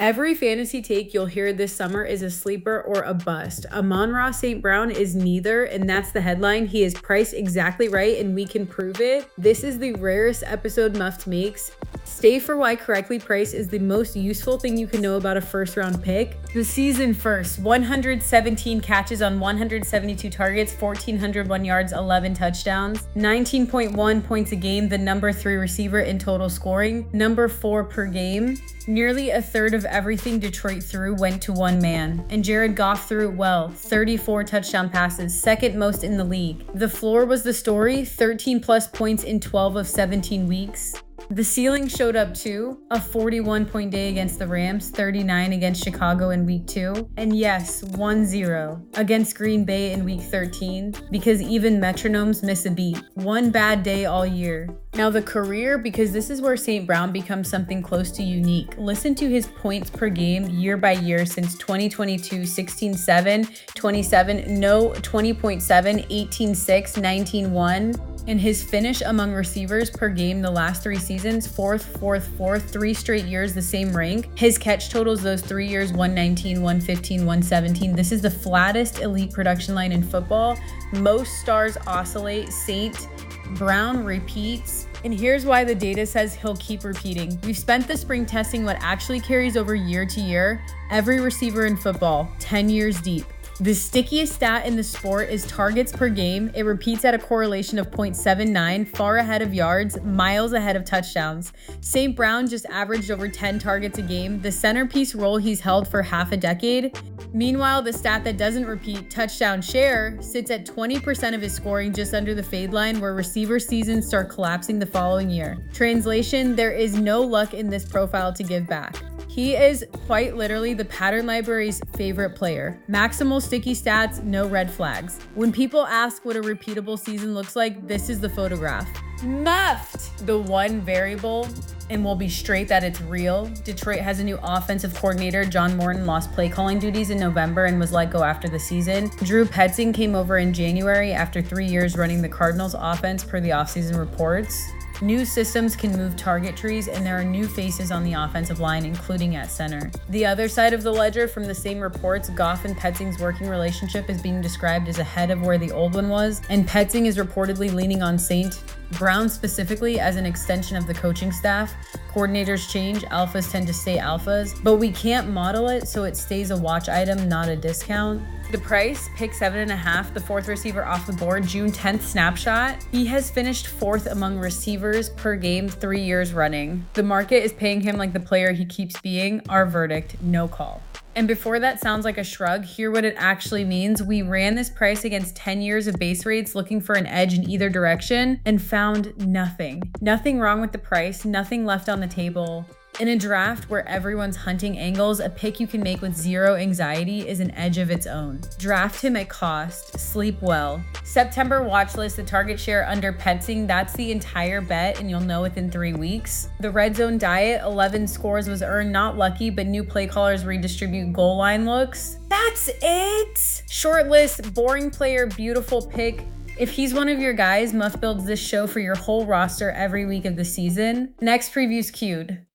Every fantasy take you'll hear this summer is a sleeper or a bust. Amon-Ra St. Brown is neither, and that's the headline. He is priced exactly right, and we can prove it. This is the rarest episode Muffed makes. Stay for why correctly priced is the most useful thing you can know about a first-round pick. The season first, 117 catches on 172 targets, 1,401 yards, 11 touchdowns, 19.1 points a game, the number 3 receiver in total scoring, number 4 per game. Nearly a third of everything Detroit threw went to one man, and Jared Goff threw it well, 34 touchdown passes, second most in the league. The floor was the story, 13 plus points in 12 of 17 weeks. The ceiling showed up too, a 41-point day against the Rams, 39 against Chicago in week 2, and yes, 1-0 against Green Bay in week 13, because even metronomes miss a beat. One bad day all year. Now the career, because this is where St. Brown becomes something close to unique. Listen to his points per game year by year since 2022, 16.7, 27, no, 20.7, 18.6, 19.1. And his finish among receivers per game the last 3 seasons, 4th, 3 straight years the same rank. His catch totals those 3 years, 119, 115, 117. This is the flattest elite production line in football. Most stars oscillate. St. Brown repeats. And here's why the data says he'll keep repeating. We've spent the spring testing what actually carries over year to year. Every receiver in football, 10 years deep. The stickiest stat in the sport is targets per game. It repeats at a correlation of 0.79, far ahead of yards, miles ahead of touchdowns. St. Brown just averaged over 10 targets a game, the centerpiece role he's held for half a decade. Meanwhile, the stat that doesn't repeat, touchdown share, sits at 20% of his scoring, just under the fade line, where receiver seasons start collapsing the following year. Translation, there is no luck in this profile to give back. He is quite literally the pattern library's favorite player. Maximal sticky stats, no red flags. When people ask what a repeatable season looks like, this is the photograph. Muffed! The one variable, and we'll be straight that it's real. Detroit has a new offensive coordinator. John Morton lost play calling duties in November and was let go after the season. Drew Petzing came over in January after 3 years running the Cardinals offense per the offseason reports. New systems can move target trees, and there are new faces on the offensive line, including at center. The other side of the ledger from the same reports, Goff and Petzing's working relationship is being described as ahead of where the old one was, and Petzing is reportedly leaning on St. Brown specifically as an extension of the coaching staff. Coordinators change, alphas tend to stay alphas, but we can't model it, so it stays a watch item, not a discount. The price, pick 7.5, the 4th receiver off the board, June 10th snapshot. He has finished 4th among receivers per game 3 years running. The market is paying him like the player he keeps being. Our verdict, no call. And before that sounds like a shrug, hear what it actually means. We ran this price against 10 years of base rates looking for an edge in either direction and found nothing. Nothing wrong with the price, nothing left on the table. In a draft where everyone's hunting angles, a pick you can make with zero anxiety is an edge of its own. Draft him at cost. Sleep well. September watch list, the target share under Petzing, that's the entire bet, and you'll know within 3 weeks. The red zone diet, 11 scores was earned, not lucky, but new play callers redistribute goal line looks. That's it! Short list, boring player, beautiful pick. If he's one of your guys, Muff builds this show for your whole roster every week of the season. Next preview's queued.